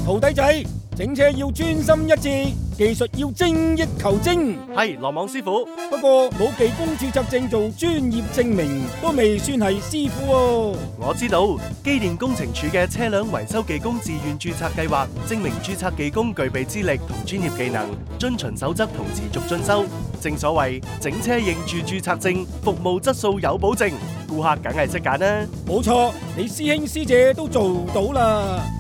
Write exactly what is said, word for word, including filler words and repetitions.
徒弟仔，整車要專心一致，技術要精益求精。 係羅網師傅。 不過冇技工註冊證做專業證明，都未算係師傅喎。 我知道機電工程署嘅車輛維修技工自願註冊計劃，證明註冊技工具備資歷同專業技能，遵循守則同持續進修。正所謂整車認住註冊證，服務質素有保證，顧客梗係識揀啦。 冇錯，你師兄師姐都做到啦。